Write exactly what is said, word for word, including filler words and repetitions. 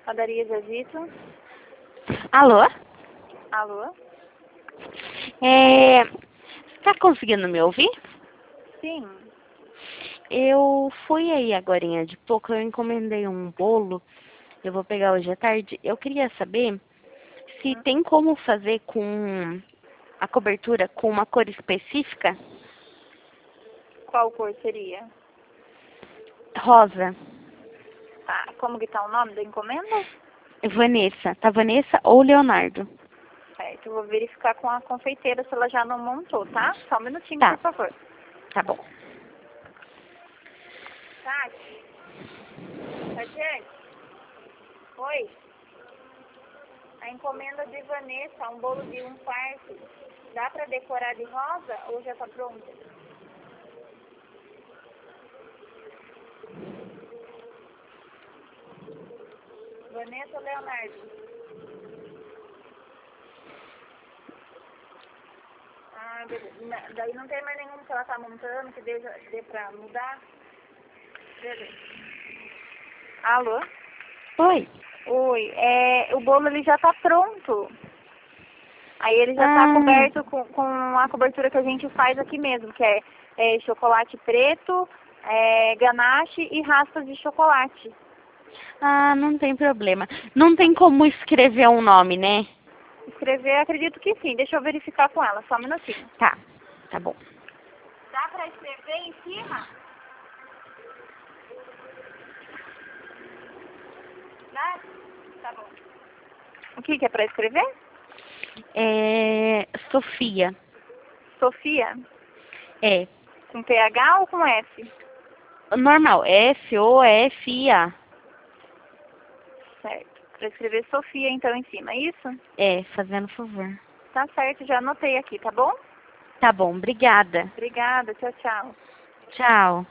Padaria Zazito. Alô? Alô? É, tá conseguindo me ouvir? Sim. Eu fui aí agorinha de pouco, eu encomendei um bolo, eu vou pegar hoje à tarde. Eu queria saber se Hum. tem como fazer com a cobertura com uma cor específica. Qual cor seria? Rosa. Tá. Como que tá o nome da encomenda? Vanessa. Tá Vanessa ou Leonardo? Certo. Eu vou verificar com a confeiteira se ela já não montou, tá? Só um minutinho, Tá. por favor. Tá bom. Tati? Tatiane? Oi? A encomenda de Vanessa, um bolo de um quarto. Dá pra decorar de rosa ou já tá pronto? Vanessa ou Leonardo? Ah, beleza. Na- Daí não tem mais nenhum que ela tá montando que dê, dê pra mudar? Beleza. Alô? Oi. Oi, é, o bolo ele já tá pronto. Aí ele já tá Ah, coberto com, com a cobertura que a gente faz aqui mesmo, que é, é chocolate preto, é, ganache e raspas de chocolate. ah, não tem problema. Não tem como escrever um nome, né? Escrever, acredito que sim. Deixa eu verificar com ela, só um minutinho. Tá. Tá bom. Dá pra escrever em cima? Dá? Tá bom. O que que é pra escrever? É... Sofia. Sofia? É. Com P H ou com F? Normal. S O F I A. Certo. Pra escrever Sofia, então, em cima, é isso? É, fazendo favor. Tá certo, já anotei aqui, tá bom? Tá bom, obrigada. Obrigada, tchau, tchau. Tchau.